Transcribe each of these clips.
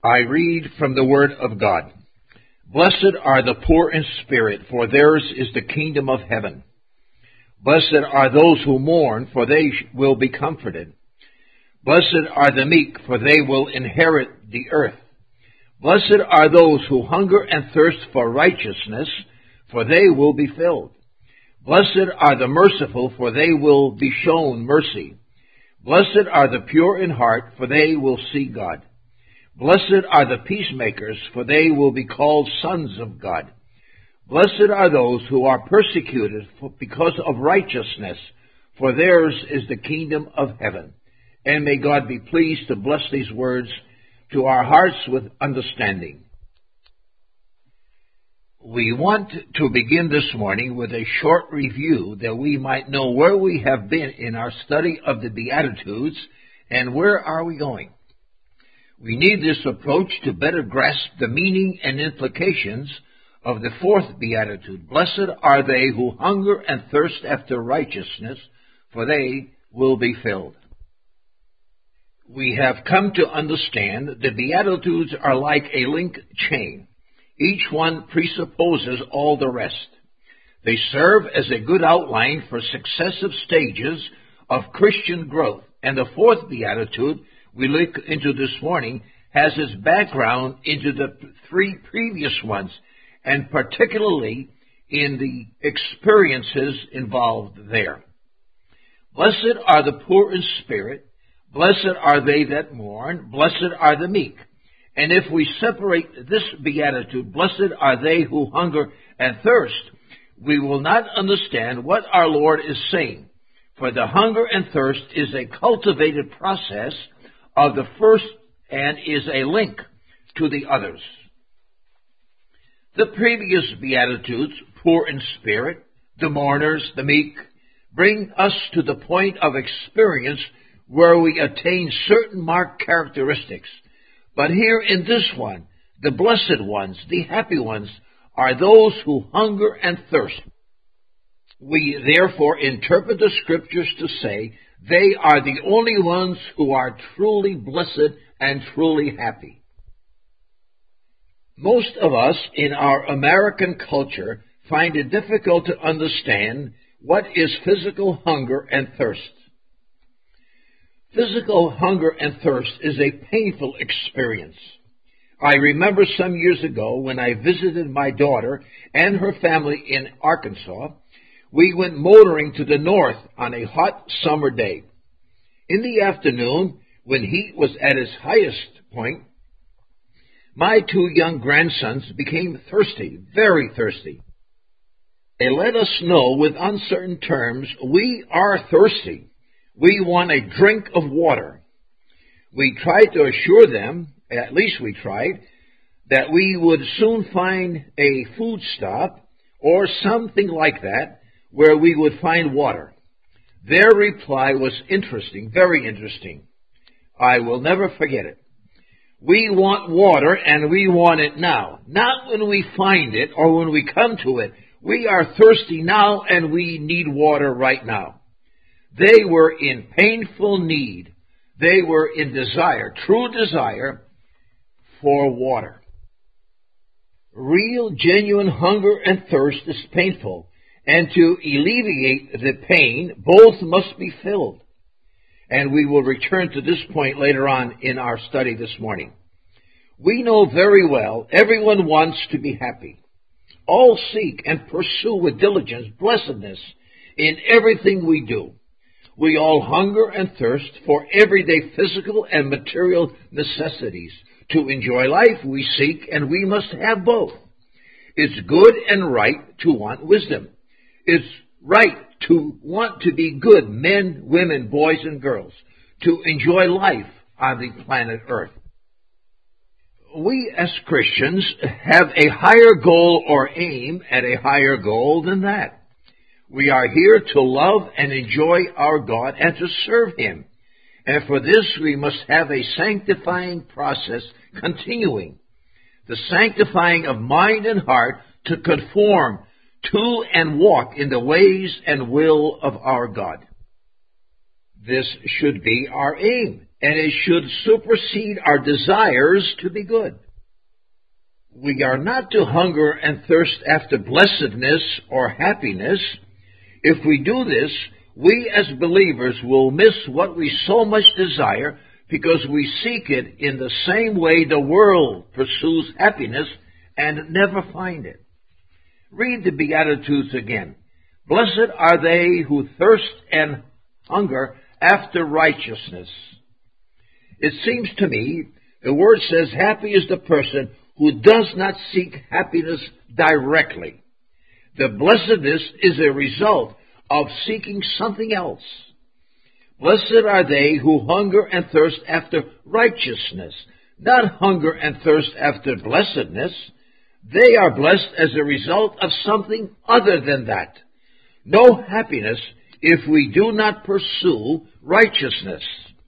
I read from the Word of God. Blessed are the poor in spirit, for theirs is the kingdom of heaven. Blessed are those who mourn, for they will be comforted. Blessed are the meek, for they will inherit the earth. Blessed are those who hunger and thirst for righteousness, for they will be filled. Blessed are the merciful, for they will be shown mercy. Blessed are the pure in heart, for they will see God. Blessed are the peacemakers, for they will be called sons of God. Blessed are those who are persecuted because of righteousness, for theirs is the kingdom of heaven. And may God be pleased to bless these words to our hearts with understanding. We want to begin this morning with a short review that we might know where we have been in our study of the Beatitudes and where are we going. We need this approach to better grasp the meaning and implications of the fourth Beatitude. Blessed are they who hunger and thirst after righteousness, for they will be filled. We have come to understand that the Beatitudes are like a link chain. Each one presupposes all the rest. They serve as a good outline for successive stages of Christian growth, and the fourth Beatitude we look into this morning has its background into the three previous ones, and particularly in the experiences involved there. Blessed are the poor in spirit, blessed are they that mourn, blessed are the meek. And if we separate this beatitude, blessed are they who hunger and thirst, we will not understand what our Lord is saying. For the hunger and thirst is a cultivated process of the first and is a link to the others. The previous Beatitudes, poor in spirit, the mourners, the meek, bring us to the point of experience where we attain certain marked characteristics. But here in this one, the blessed ones, the happy ones, are those who hunger and thirst. We therefore interpret the Scriptures to say they are the only ones who are truly blessed and truly happy. Most of us in our American culture find it difficult to understand what is physical hunger and thirst. Physical hunger and thirst is a painful experience. I remember some years ago when I visited my daughter and her family in Arkansas. We went motoring to the north on a hot summer day. In the afternoon, when heat was at its highest point, my two young grandsons became thirsty, very thirsty. They let us know with uncertain terms, "We are thirsty. We want a drink of water." We tried to assure them, at least we tried, that we would soon find a food stop or something like that where we would find water. Their reply was interesting, very interesting. I will never forget it. "We want water and we want it now. Not when we find it or when we come to it. We are thirsty now and we need water right now." They were in painful need. They were in desire, true desire for water. Real, genuine hunger and thirst is painful, and to alleviate the pain, both must be filled. And we will return to this point later on in our study this morning. We know very well everyone wants to be happy. All seek and pursue with diligence blessedness in everything we do. We all hunger and thirst for everyday physical and material necessities. To enjoy life, we seek and we must have both. It's good and right to want wisdom. It's right to want to be good men, women, boys, and girls, to enjoy life on the planet Earth. We as Christians have a higher goal or aim at a higher goal than that. We are here to love and enjoy our God and to serve Him. And for this we must have a sanctifying process continuing. The sanctifying of mind and heart to conform to and walk in the ways and will of our God. This should be our aim. and it should supersede our desires to be good. We are not to hunger and thirst after blessedness or happiness. If we do this, we as believers will miss what we so much desire because we seek it in the same way the world pursues happiness and never find it. Read the Beatitudes again. Blessed are they who thirst and hunger after righteousness. It seems to me the word says happy is the person who does not seek happiness directly. The blessedness is a result of seeking something else. Blessed are they who hunger and thirst after righteousness, not hunger and thirst after blessedness. They are blessed as a result of something other than that. No happiness if we do not pursue righteousness.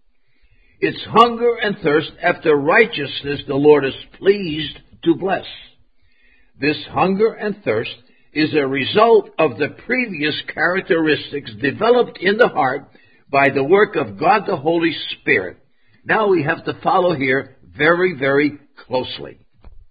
It's hunger and thirst after righteousness the Lord is pleased to bless. This hunger and thirst is a result of the previous characteristics developed in the heart by the work of God the Holy Spirit. Now we have to follow here very, very closely.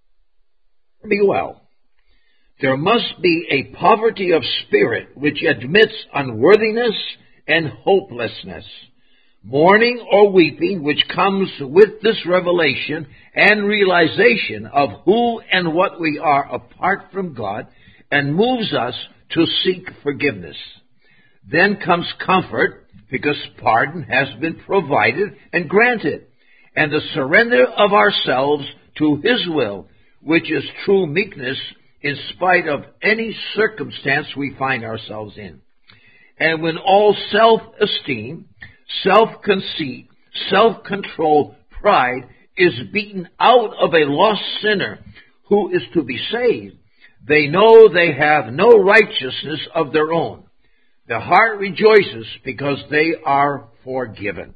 Hear me well. There must be a poverty of spirit which admits unworthiness and hopelessness. Mourning or weeping which comes with this revelation and realization of who and what we are apart from God and moves us to seek forgiveness. Then comes comfort because pardon has been provided and granted, and the surrender of ourselves to His will, which is true meekness in spite of any circumstance we find ourselves in. And when all self-esteem, self-conceit, self-control, pride is beaten out of a lost sinner who is to be saved, they know they have no righteousness of their own. The heart rejoices because they are forgiven.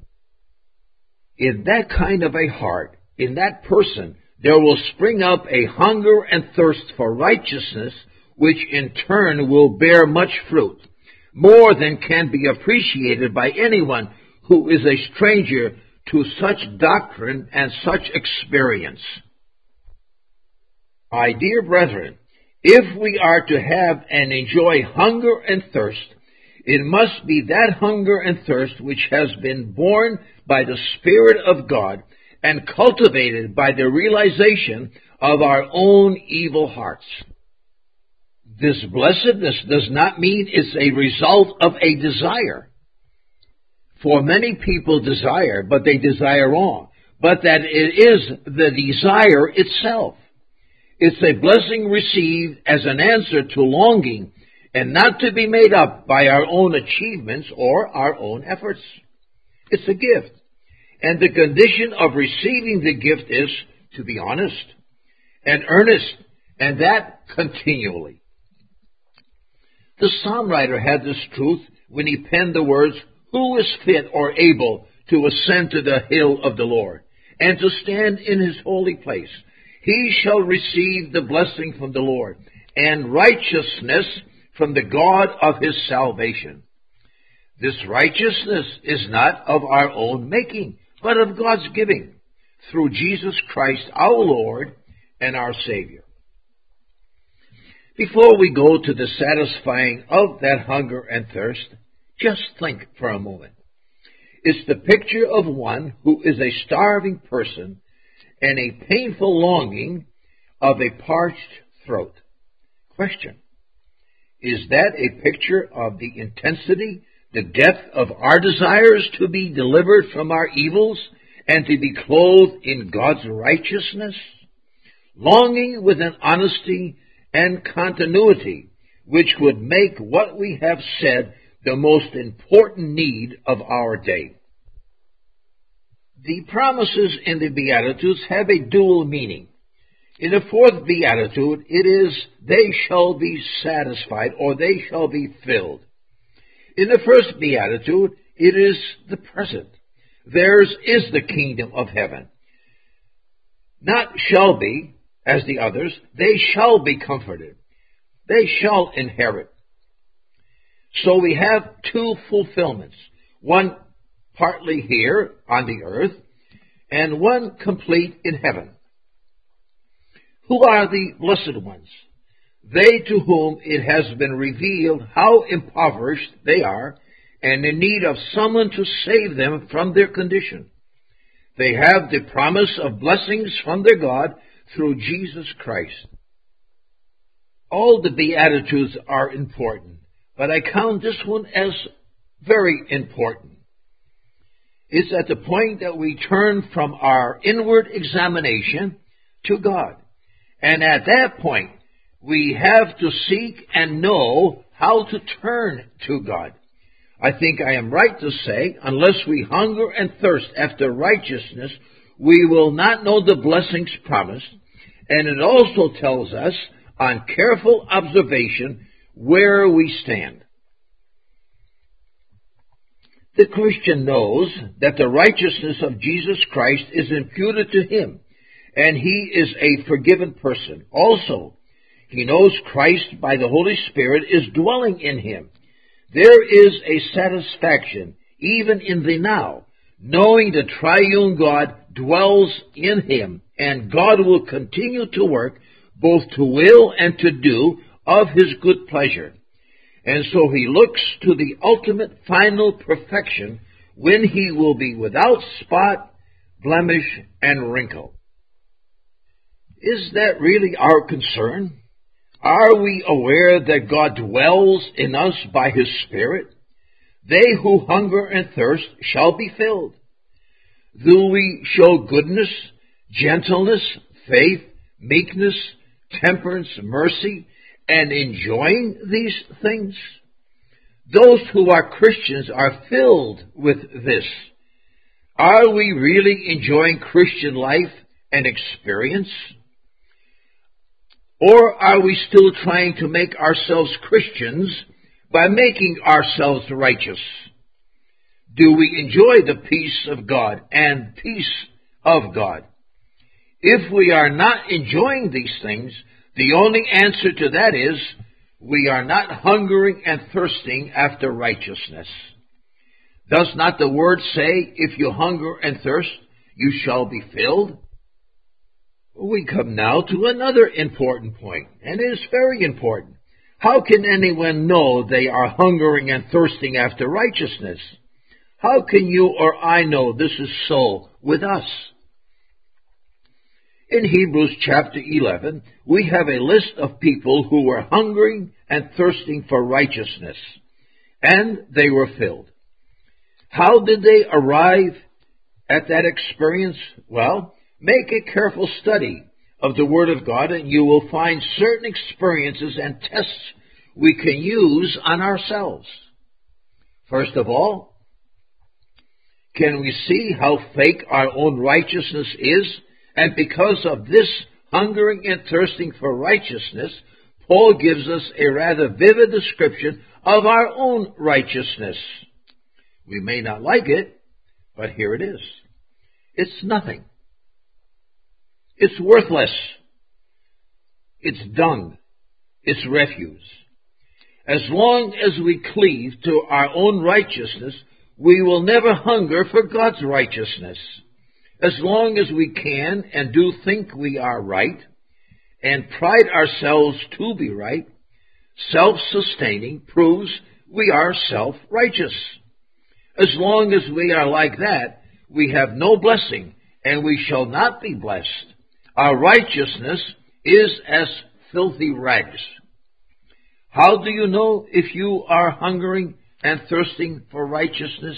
In that kind of a heart, in that person, there will spring up a hunger and thirst for righteousness, which in turn will bear much fruit, more than can be appreciated by anyone who is a stranger to such doctrine and such experience. My dear brethren, if we are to have and enjoy hunger and thirst, it must be that hunger and thirst which has been born by the Spirit of God and cultivated by the realization of our own evil hearts. This blessedness does not mean it's a result of a desire. For many people desire, but they desire wrong. But that it is the desire itself. It's a blessing received as an answer to longing and not to be made up by our own achievements or our own efforts. It's a gift. And the condition of receiving the gift is to be honest and earnest, and that continually. The psalm writer had this truth when he penned the words, "Who is fit or able to ascend to the hill of the Lord, and to stand in His holy place? He shall receive the blessing from the Lord, and righteousness from the God of His salvation." This righteousness is not of our own making, but of God's giving, through Jesus Christ our Lord and our Savior. Before we go to the satisfying of that hunger and thirst, just think for a moment. It's the picture of one who is a starving person and a painful longing of a parched throat. Question: is that a picture of the intensity, the depth of our desires to be delivered from our evils and to be clothed in God's righteousness? Longing with an honesty and continuity which would make what we have said the most important need of our day. The promises in the Beatitudes have a dual meaning. In the fourth Beatitude, it is, "They shall be satisfied," or "they shall be filled." In the first Beatitude, it is the present. Theirs is the kingdom of heaven. Not shall be, as the others, they shall be comforted. They shall inherit. So we have two fulfillments. One partly here on the earth, and one complete in heaven. Who are the blessed ones? They to whom it has been revealed how impoverished they are and in need of someone to save them from their condition. They have the promise of blessings from their God through Jesus Christ. All the Beatitudes are important, but I count this one as very important. It's at the point that we turn from our inward examination to God. And at that point, we have to seek and know how to turn to God. I think I am right to say, unless we hunger and thirst after righteousness, we will not know the blessings promised. And it also tells us, on careful observation, where we stand. The Christian knows that the righteousness of Jesus Christ is imputed to him, and he is a forgiven person. Also, he knows Christ by the Holy Spirit is dwelling in him. There is a satisfaction, even in the now, knowing the triune God dwells in him, and God will continue to work both to will and to do of his good pleasure. And so he looks to the ultimate final perfection when he will be without spot, blemish, and wrinkle. Is that really our concern? Are we aware that God dwells in us by his Spirit? They who hunger and thirst shall be filled. Do we show goodness, gentleness, faith, meekness, temperance, mercy, and enjoying these things? Those who are Christians are filled with this. Are we really enjoying Christian life and experience? Or are we still trying to make ourselves Christians by making ourselves righteous? Do we enjoy the peace of God and peace of God? If we are not enjoying these things, the only answer to that is we are not hungering and thirsting after righteousness. Does not the word say, if you hunger and thirst, you shall be filled? We come now to another important point, and it is very important. How can anyone know they are hungering and thirsting after righteousness? How can you or I know this is so with us? In Hebrews chapter 11, we have a list of people who were hungering and thirsting for righteousness, and they were filled. How did they arrive at that experience? Well, make a careful study of the Word of God, and you will find certain experiences and tests we can use on ourselves. First of all, can we see how fake our own righteousness is? And because of this hungering and thirsting for righteousness, Paul gives us a rather vivid description of our own righteousness. We may not like it, but here it is. It's nothing. It's worthless. It's dung. It's refuse. As long as we cleave to our own righteousness, we will never hunger for God's righteousness. As long as we can and do think we are right, and pride ourselves to be right, self-sustaining proves we are self-righteous. As long as we are like that, we have no blessing, and we shall not be blessed. Our righteousness is as filthy rags. How do you know if you are hungering and thirsting for righteousness?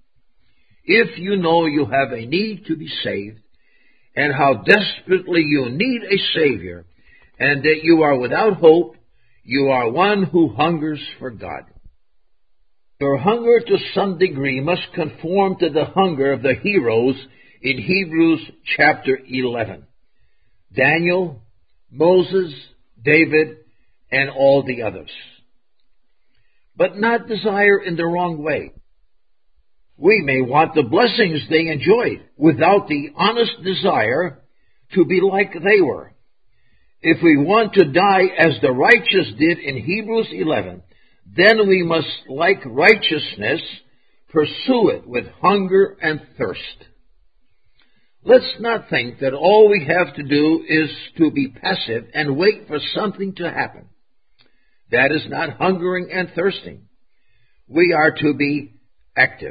If you know you have a need to be saved, and how desperately you need a Savior, and that you are without hope, you are one who hungers for God. Your hunger to some degree must conform to the hunger of the heroes in Hebrews chapter 11. Daniel, Moses, David, and all the others. But not desire in the wrong way. We may want the blessings they enjoyed without the honest desire to be like they were. If we want to die as the righteous did in Hebrews 11, then we must like righteousness, pursue it with hunger and thirst. Let's not think that all we have to do is to be passive and wait for something to happen. That is not hungering and thirsting. We are to be active.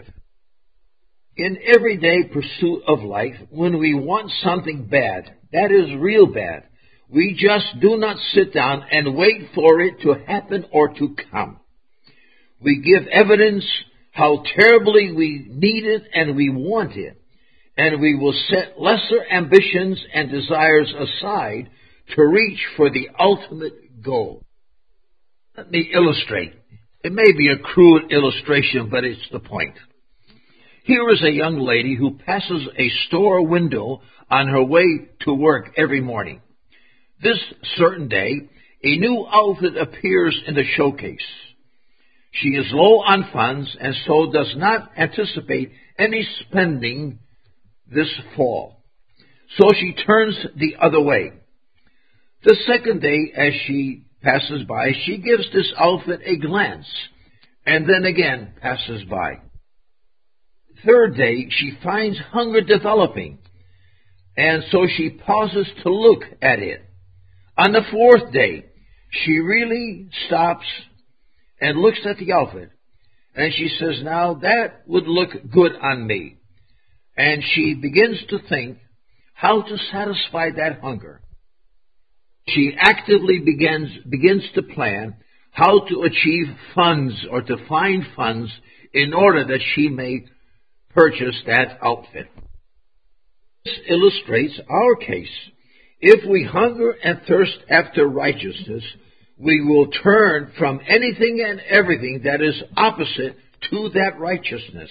In everyday pursuit of life, when we want something bad, that is real bad, we just do not sit down and wait for it to happen or to come. We give evidence how terribly we need it and we want it, and we will set lesser ambitions and desires aside to reach for the ultimate goal. Let me illustrate. It may be a crude illustration, but it's the point. Here is a young lady who passes a store window on her way to work every morning. This certain day, a new outfit appears in the showcase. She is low on funds and so does not anticipate any spending this fall. So she turns the other way. The second day, as she passes by, she gives this outfit a glance and then again passes by. Third day, she finds hunger developing, and so she pauses to look at it. On the fourth day, she really stops and looks at the outfit, and she says, now that would look good on me. And she begins to think how to satisfy that hunger. She actively begins to plan how to achieve funds or to find funds in order that she may purchase that outfit. This illustrates our case. If we hunger and thirst after righteousness, we will turn from anything and everything that is opposite to that righteousness.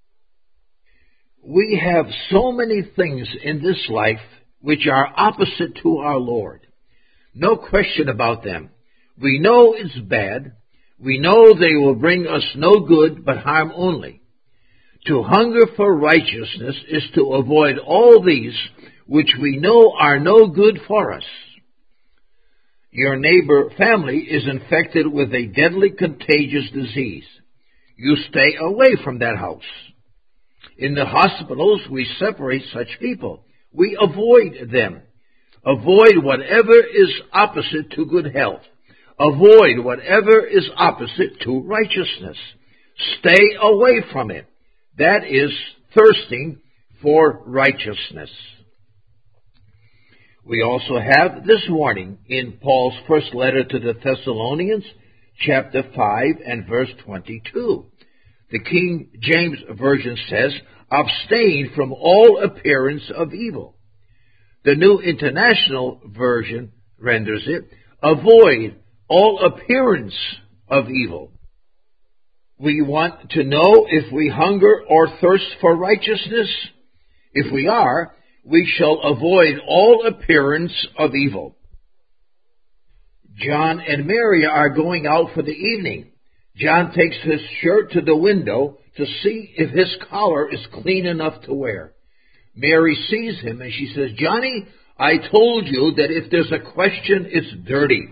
We have so many things in this life which are opposite to our Lord. No question about them. We know it's bad. We know they will bring us no good but harm only. To hunger for righteousness is to avoid all these which we know are no good for us. Your neighbor family is infected with a deadly contagious disease. You stay away from that house. In the hospitals, we separate such people. We avoid them. Avoid whatever is opposite to good health. Avoid whatever is opposite to righteousness. Stay away from it. That is thirsting for righteousness. We also have this warning in Paul's first letter to the Thessalonians, chapter 5 and verse 22. The King James Version says, abstain from all appearance of evil. The New International Version renders it, avoid all appearance of evil. We want to know if we hunger or thirst for righteousness. If we are, we shall avoid all appearance of evil. John and Mary are going out for the evening. John takes his shirt to the window to see if his collar is clean enough to wear. Mary sees him and she says, Johnny, I told you that if there's a question, it's dirty.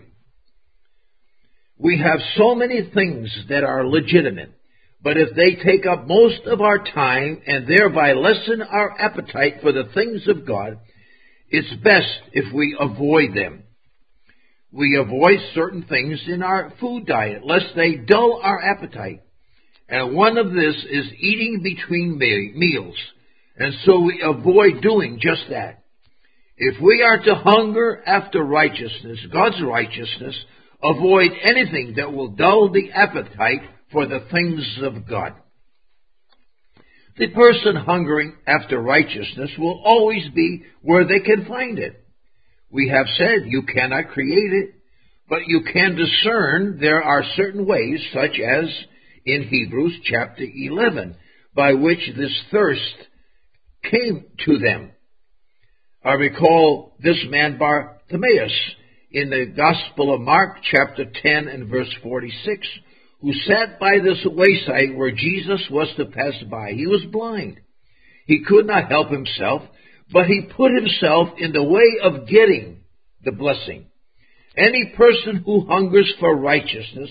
We have so many things that are legitimate, but if they take up most of our time and thereby lessen our appetite for the things of God, it's best if we avoid them. We avoid certain things in our food diet, lest they dull our appetite. And one of this is eating between meals, and so we avoid doing just that. If we are to hunger after righteousness, God's righteousness, avoid anything that will dull the appetite for the things of God. The person hungering after righteousness will always be where they can find it. We have said you cannot create it, but you can discern there are certain ways, such as in Hebrews chapter 11, by which this thirst came to them. I recall this man Bartimaeus in the Gospel of Mark chapter 10 and verse 46, who sat by this wayside where Jesus was to pass by. He was blind. He could not help himself, but he put himself in the way of getting the blessing. Any person who hungers for righteousness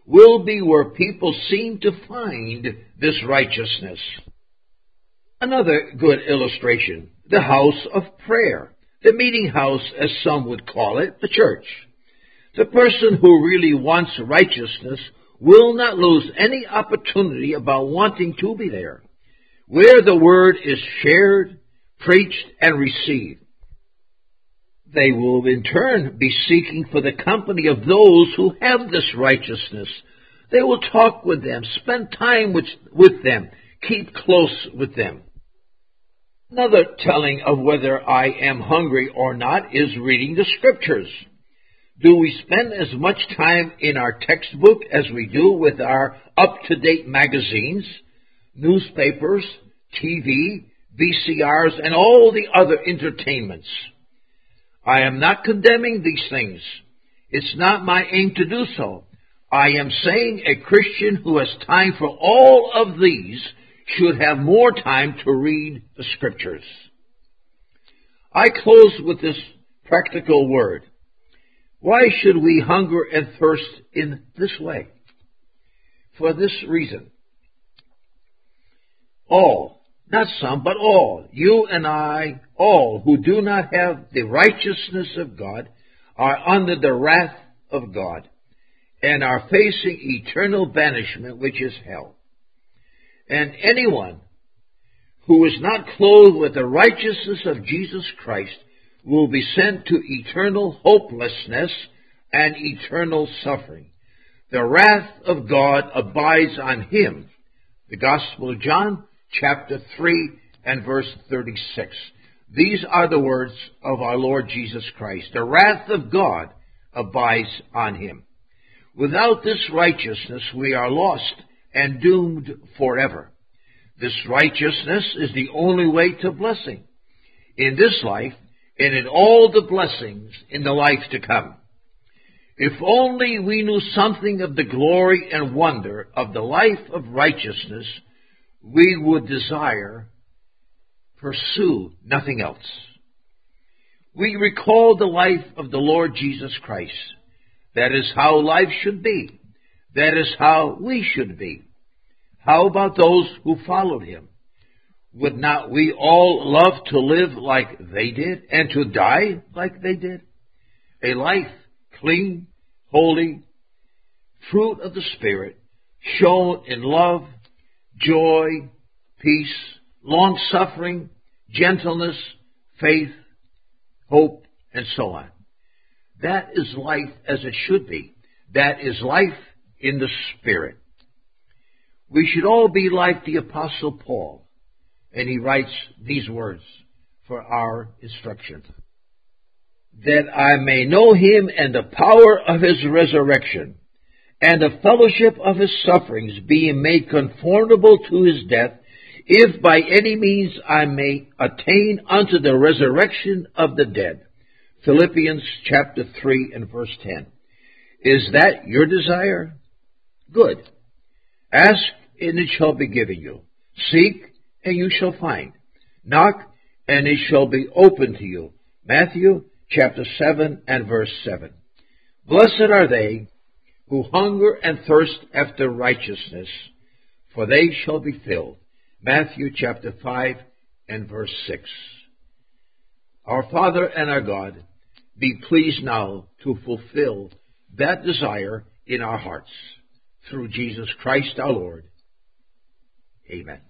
will be where people seem to find this righteousness. Another good illustration, the house of prayer, the meeting house as some would call it, the church. The person who really wants righteousness will not lose any opportunity about wanting to be there, where the word is shared, preached, and received. They will in turn be seeking for the company of those who have this righteousness. They will talk with them, spend time with them, keep close with them. Another telling of whether I am hungry or not is reading the Scriptures. Do we spend as much time in our textbook as we do with our up-to-date magazines, newspapers, TV, VCRs, and all the other entertainments? I am not condemning these things. It's not my aim to do so. I am saying a Christian who has time for all of these should have more time to read the Scriptures. I close with this practical word. Why should we hunger and thirst in this way? For this reason. All, not some, but all, you and I, all who do not have the righteousness of God, are under the wrath of God, and are facing eternal banishment, which is hell. And anyone who is not clothed with the righteousness of Jesus Christ will be sent to eternal hopelessness and eternal suffering. The wrath of God abides on him. The Gospel of John, chapter 3 and verse 36. These are the words of our Lord Jesus Christ. The wrath of God abides on him. Without this righteousness, we are lost and doomed forever. This righteousness is the only way to blessing in this life and in all the blessings in the life to come. If only we knew something of the glory and wonder of the life of righteousness, we would pursue nothing else. We recall the life of the Lord Jesus Christ. That is how life should be. That is how we should be. How about those who followed him? Would not we all love to live like they did and to die like they did? A life clean, holy, fruit of the Spirit, shown in love, joy, peace, long-suffering, gentleness, faith, hope, and so on. That is life as it should be. That is life in the Spirit. We should all be like the Apostle Paul, and he writes these words for our instruction. That I may know him and the power of his resurrection, and the fellowship of his sufferings, being made conformable to his death, if by any means I may attain unto the resurrection of the dead. Philippians chapter 3 and verse 10. Is that your desire? Good. Ask, and it shall be given you. Seek, and you shall find. Knock, and it shall be opened to you. Matthew chapter 7 and verse 7. Blessed are they who hunger and thirst after righteousness, for they shall be filled. Matthew chapter 5 and verse 6. Our Father and our God, be pleased now to fulfill that desire in our hearts. Through Jesus Christ our Lord. Amen.